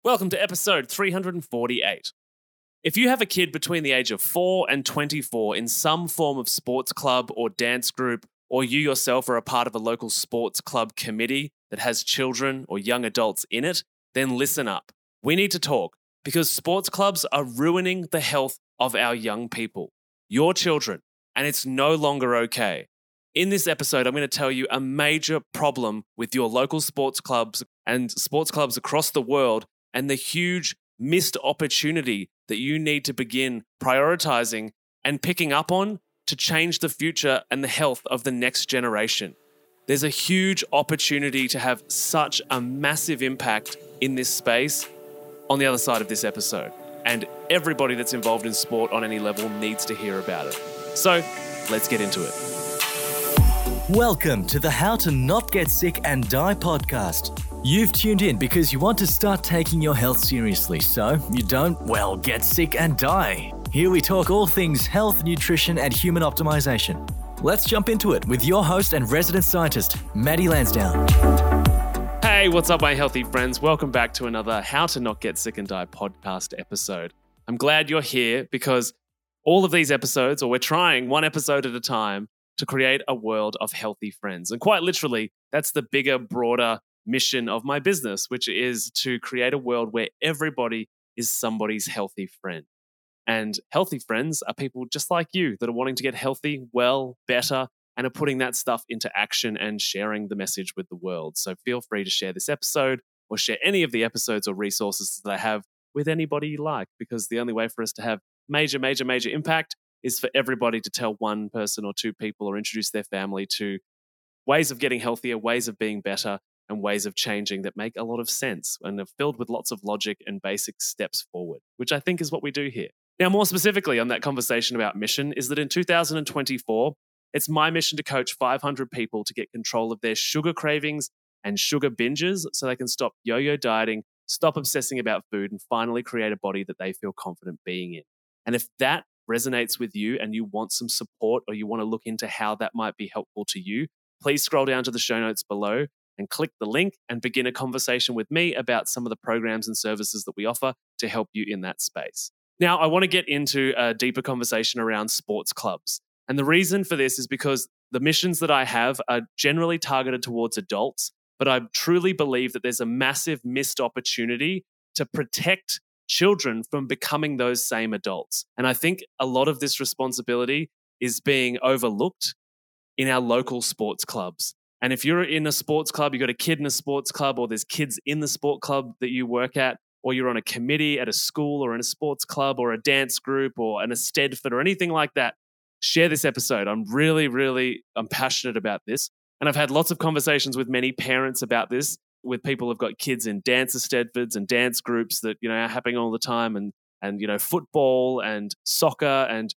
Welcome to episode 348. If you have a kid between the age of 4 and 24 in some form of sports club or dance group, or you yourself are a part of a local sports club committee that has children or young adults in it, then listen up. We need to talk because sports clubs are ruining the health of our young people, your children, and it's no longer okay. In this episode, I'm going to tell you a major problem with your local sports clubs and sports clubs across the world and the huge missed opportunity that you need to begin prioritizing and picking up on to change the future and the health of the next generation. There's a huge opportunity to have such a massive impact in this space on the other side of this episode. And everybody that's involved in sport on any level needs to hear about it. So let's get into it. Welcome to the How to Not Get Sick and Die podcast. You've tuned in because you want to start taking your health seriously so you don't, get sick and die. Here we talk all things health, nutrition, and human optimization. Let's jump into it with your host and resident scientist, Maddie Lansdowne. Hey, what's up, my healthy friends? Welcome back to another How to Not Get Sick and Die podcast episode. I'm glad you're here because all of these episodes, or we're trying one episode at a time, to create a world of healthy friends. And quite literally, that's the bigger, broader mission of my business, which is to create a world where everybody is somebody's healthy friend. And healthy friends are people just like you that are wanting to get healthy, well, better, and are putting that stuff into action and sharing the message with the world. So feel free to share this episode or share any of the episodes or resources that I have with anybody you like, because the only way for us to have major impact is for everybody to tell one person or two people or introduce their family to ways of getting healthier, ways of being better, and ways of changing that make a lot of sense and are filled with lots of logic and basic steps forward, which I think is what we do here. Now, more specifically on that conversation about mission is that in 2024, it's my mission to coach 500 people to get control of their sugar cravings and sugar binges so they can stop yo-yo dieting, stop obsessing about food, and finally create a body that they feel confident being in. And if that resonates with you and you want some support or you want to look into how that might be helpful to you, please scroll down to the show notes below and click the link and begin a conversation with me about some of the programs and services that we offer to help you in that space. Now, I want to get into a deeper conversation around sports clubs. And the reason for this is because the missions that I have are generally targeted towards adults, but I truly believe that there's a massive missed opportunity to protect children from becoming those same adults. And I think a lot of this responsibility is being overlooked in our local sports clubs. And if you're in a sports club, you've got a kid in a sports club, or there's kids in the sport club that you work at, or you're on a committee at a school or in a sports club or a dance group or in a Stedford or anything like that, share this episode. I'm I'm passionate about this. And I've had lots of conversations with many parents about this, with people who've got kids in dance Stedfords and dance groups that, are happening all the time, and football and soccer and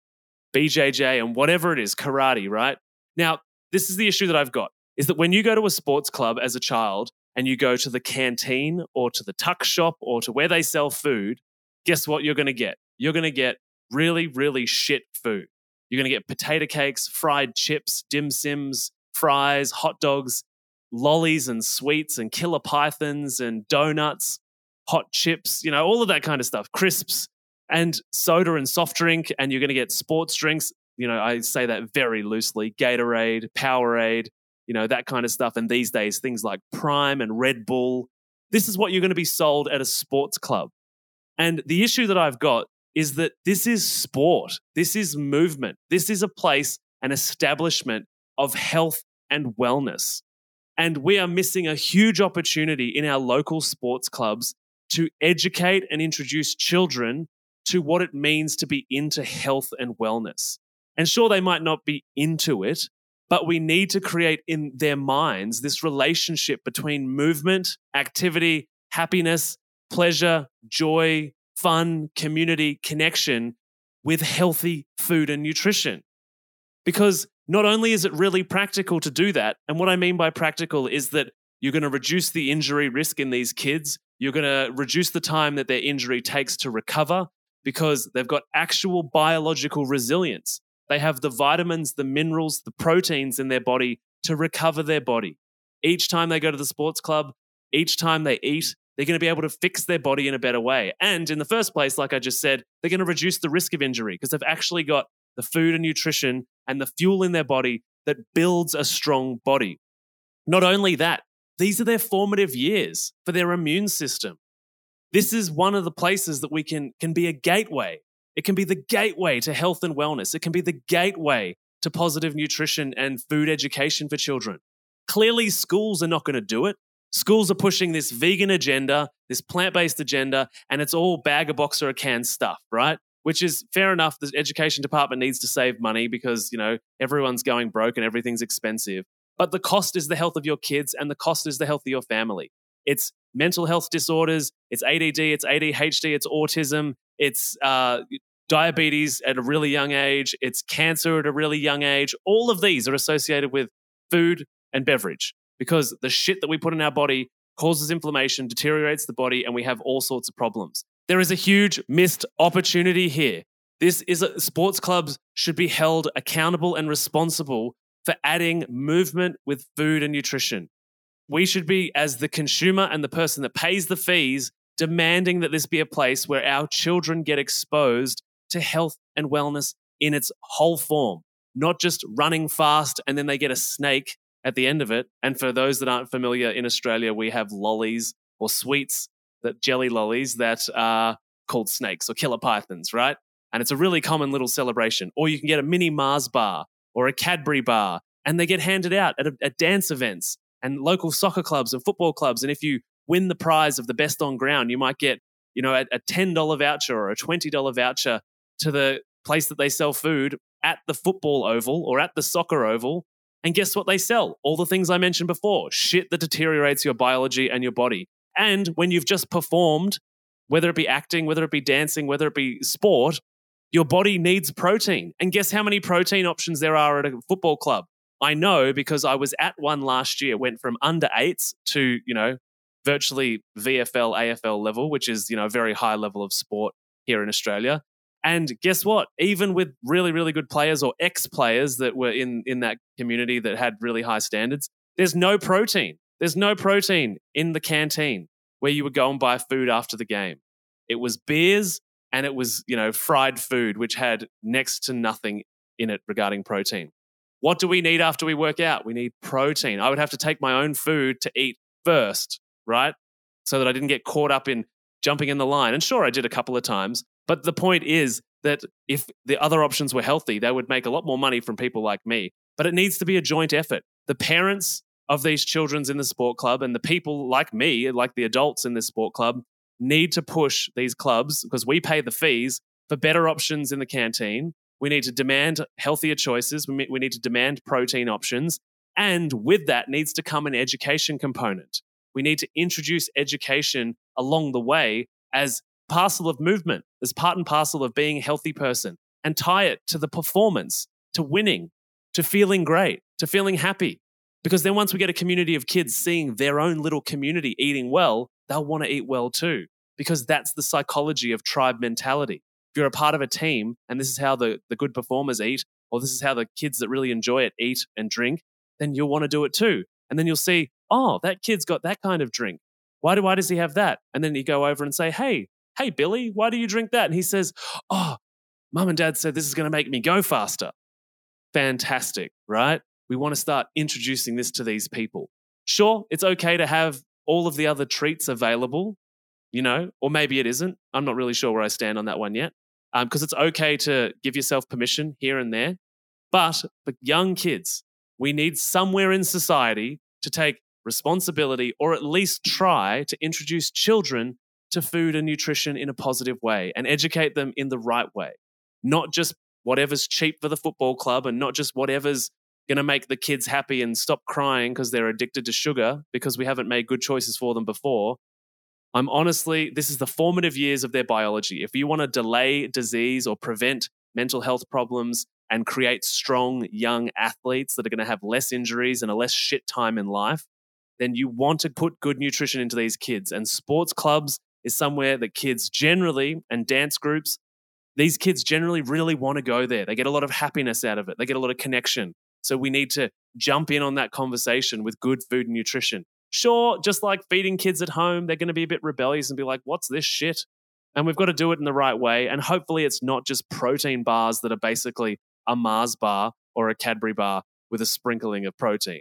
BJJ and whatever it is, karate, right? Now, this is the issue that I've got, is that when you go to a sports club as a child and you go to the canteen or to the tuck shop or to where they sell food, guess what you're going to get? You're going to get really shit food. You're going to get potato cakes, fried chips, dim sims, fries, hot dogs, lollies and sweets and killer pythons and donuts, hot chips, all of that kind of stuff, crisps and soda and soft drink. And you're going to get sports drinks. I say that very loosely, Gatorade, Powerade, that kind of stuff. And these days, things like Prime and Red Bull. This is what you're going to be sold at a sports club. And the issue that I've got is that this is sport. This is movement. This is a place, an establishment of health and wellness. And we are missing a huge opportunity in our local sports clubs to educate and introduce children to what it means to be into health and wellness. And sure, they might not be into it, but we need to create in their minds this relationship between movement, activity, happiness, pleasure, joy, fun, community, connection with healthy food and nutrition. Because not only is it really practical to do that, and what I mean by practical is that you're going to reduce the injury risk in these kids, you're going to reduce the time that their injury takes to recover because they've got actual biological resilience. They have the vitamins, the minerals, the proteins in their body to recover their body. Each time they go to the sports club, each time they eat, they're going to be able to fix their body in a better way. And in the first place, like I just said, they're going to reduce the risk of injury because they've actually got the food and nutrition and the fuel in their body that builds a strong body. Not only that, these are their formative years for their immune system. This is one of the places that we can be a gateway. It can be the gateway to health and wellness. It can be the gateway to positive nutrition and food education for children. Clearly, schools are not going to do it. Schools are pushing this vegan agenda, this plant-based agenda, and it's all bag, a box, or a can stuff, right? Which is fair enough. The education department needs to save money because, everyone's going broke and everything's expensive. But the cost is the health of your kids and the cost is the health of your family. It's mental health disorders, it's ADD, it's ADHD, it's autism, it's diabetes at a really young age, it's cancer at a really young age. All of these are associated with food and beverage because the shit that we put in our body causes inflammation, deteriorates the body, and we have all sorts of problems. There is a huge missed opportunity here. Sports clubs should be held accountable and responsible for adding movement with food and nutrition. We should be, as the consumer and the person that pays the fees, demanding that this be a place where our children get exposed to health and wellness in its whole form, not just running fast and then they get a snake at the end of it. And for those that aren't familiar, in Australia, we have lollies or sweets, that jelly lollies that are called snakes or killer pythons, right? And it's a really common little celebration. Or you can get a mini Mars bar or a Cadbury bar, and they get handed out at dance events and local soccer clubs and football clubs. And if you win the prize of the best on ground, you might get, a $10 voucher or a $20 voucher to the place that they sell food at the football oval or at the soccer oval. And guess what they sell? All the things I mentioned before, shit that deteriorates your biology and your body. And when you've just performed, whether it be acting, whether it be dancing, whether it be sport, your body needs protein. And guess how many protein options there are at a football club? I know because I was at one last year, went from under 8s to, virtually VFL, AFL level, which is, a very high level of sport here in Australia. And guess what? Even with really, really good players or ex-players that were in that community that had really high standards, there's no protein. There's no protein in the canteen where you would go and buy food after the game. It was beers and it was, fried food, which had next to nothing in it regarding protein. What do we need after we work out? We need protein. I would have to take my own food to eat first, right? So that I didn't get caught up in jumping in the line. And sure, I did a couple of times. But the point is that if the other options were healthy, they would make a lot more money from people like me. But it needs to be a joint effort. The parents of these children in the sport club and the people like me, like the adults in this sport club, need to push these clubs because we pay the fees for better options in the canteen. We need to demand healthier choices. We need to demand protein options. And with that needs to come an education component. We need to introduce education along the way as parcel of movement, as part and parcel of being a healthy person, and tie it to the performance, to winning, to feeling great, to feeling happy. Because then once we get a community of kids seeing their own little community eating well, they'll want to eat well too. Because that's the psychology of tribe mentality. If you're a part of a team and this is how the good performers eat, or this is how the kids that really enjoy it eat and drink, then you'll want to do it too. And then you'll see, oh, that kid's got that kind of drink. Why does he have that? And then you go over and say, hey, Billy, why do you drink that? And he says, oh, mum and dad said this is going to make me go faster. Fantastic, right? We want to start introducing this to these people. Sure, it's okay to have all of the other treats available, or maybe it isn't. I'm not really sure where I stand on that one yet, because it's okay to give yourself permission here and there. But for young kids, we need somewhere in society to take responsibility or at least try to introduce children to food and nutrition in a positive way and educate them in the right way. Not just whatever's cheap for the football club and not just whatever's going to make the kids happy and stop crying because they're addicted to sugar because we haven't made good choices for them before. This is the formative years of their biology. If you want to delay disease or prevent mental health problems and create strong young athletes that are going to have less injuries and a less shit time in life, then you want to put good nutrition into these kids. And sports clubs is somewhere that kids generally, and dance groups, these kids generally really want to go there. They get a lot of happiness out of it. They get a lot of connection. So we need to jump in on that conversation with good food and nutrition. Sure, just like feeding kids at home, they're going to be a bit rebellious and be like, what's this shit? And we've got to do it in the right way. And hopefully it's not just protein bars that are basically a Mars bar or a Cadbury bar with a sprinkling of protein,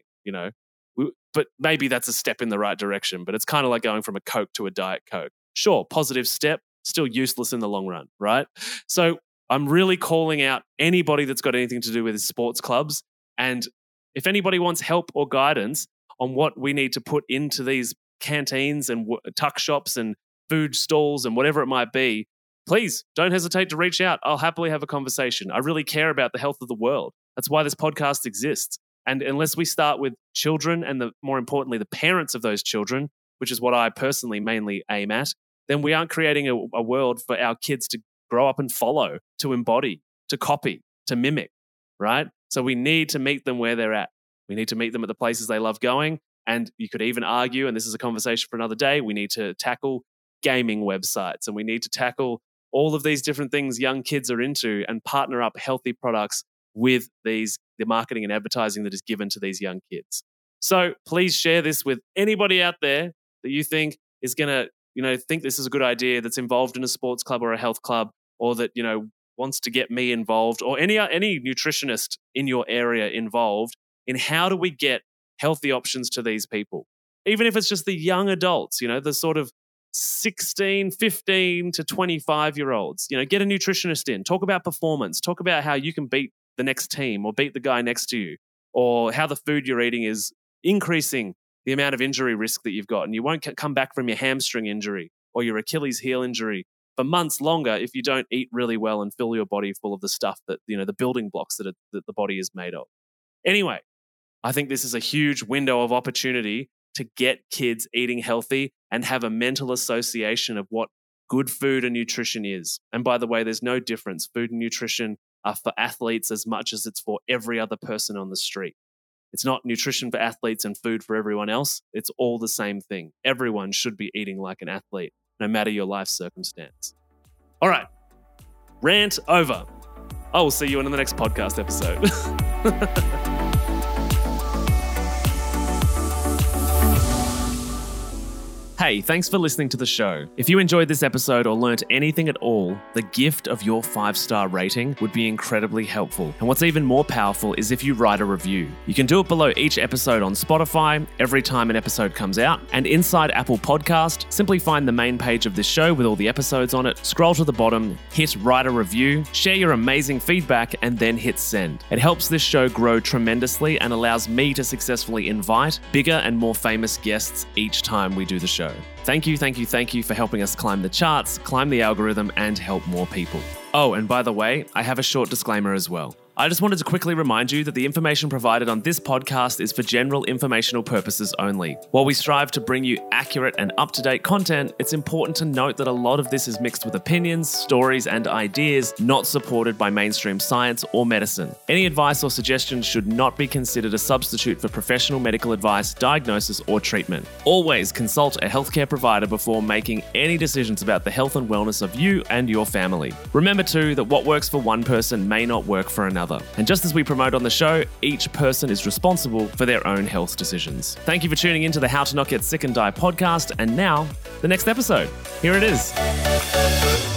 But maybe that's a step in the right direction. But it's kind of like going from a Coke to a Diet Coke. Sure, positive step, still useless in the long run, right? So I'm really calling out anybody that's got anything to do with sports clubs. And if anybody wants help or guidance on what we need to put into these canteens and tuck shops and food stalls and whatever it might be, please don't hesitate to reach out. I'll happily have a conversation. I really care about the health of the world. That's why this podcast exists. And unless we start with children and more importantly, the parents of those children, which is what I personally mainly aim at, then we aren't creating a world for our kids to grow up and follow, to embody, to copy, to mimic, right? So we need to meet them where they're at. We need to meet them at the places they love going. And you could even argue, and this is a conversation for another day, we need to tackle gaming websites and we need to tackle all of these different things young kids are into and partner up healthy products with the marketing and advertising that is given to these young kids. So please share this with anybody out there that you think is going to, think this is a good idea, that's involved in a sports club or a health club, or that, wants to get me involved, or any nutritionist in your area involved in how do we get healthy options to these people. Even if it's just the young adults, the sort of 16, 15 to 25-year-olds, get a nutritionist in, talk about performance, talk about how you can beat the next team or beat the guy next to you, or how the food you're eating is increasing the amount of injury risk that you've got. And you won't come back from your hamstring injury or your Achilles heel injury for months longer if you don't eat really well and fill your body full of the stuff that, the building blocks that the body is made of. Anyway, I think this is a huge window of opportunity to get kids eating healthy and have a mental association of what good food and nutrition is. And by the way, there's no difference. Food and nutrition are for athletes as much as it's for every other person on the street. It's not nutrition for athletes and food for everyone else. It's all the same thing. Everyone should be eating like an athlete, no matter your life circumstance. All right, rant over. I will see you in the next podcast episode. Hey, thanks for listening to the show. If you enjoyed this episode or learnt anything at all, the gift of your 5-star rating would be incredibly helpful. And what's even more powerful is if you write a review. You can do it below each episode on Spotify, every time an episode comes out, and inside Apple Podcast, simply find the main page of this show with all the episodes on it, scroll to the bottom, hit write a review, share your amazing feedback, and then hit send. It helps this show grow tremendously and allows me to successfully invite bigger and more famous guests each time we do the show. Thank you for helping us climb the charts, climb the algorithm, and help more people. Oh, and by the way, I have a short disclaimer as well. I just wanted to quickly remind you that the information provided on this podcast is for general informational purposes only. While we strive to bring you accurate and up-to-date content, it's important to note that a lot of this is mixed with opinions, stories, and ideas not supported by mainstream science or medicine. Any advice or suggestions should not be considered a substitute for professional medical advice, diagnosis, or treatment. Always consult a healthcare provider before making any decisions about the health and wellness of you and your family. Remember too that what works for one person may not work for another. And just as we promote on the show, each person is responsible for their own health decisions. Thank you for tuning into the How to Not Get Sick and Die podcast. And now, the next episode. Here it is.